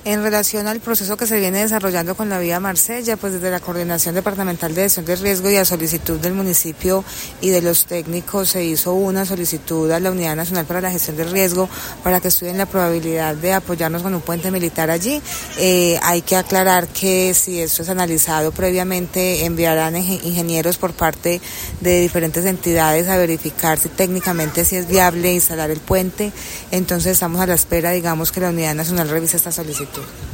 En relación al proceso que se viene desarrollando con la vía Marsella, pues desde la Coordinación Departamental de Gestión de Riesgo y a solicitud del municipio y de los técnicos se hizo una solicitud a la Unidad Nacional para la Gestión del Riesgo para que estudien la probabilidad de apoyarnos con un puente militar allí. Hay que aclarar que si esto es analizado previamente, enviarán ingenieros por parte de diferentes entidades a verificar si técnicamente si es viable instalar el puente. Entonces estamos a la espera, digamos, que la Unidad Nacional revise esta solicitud.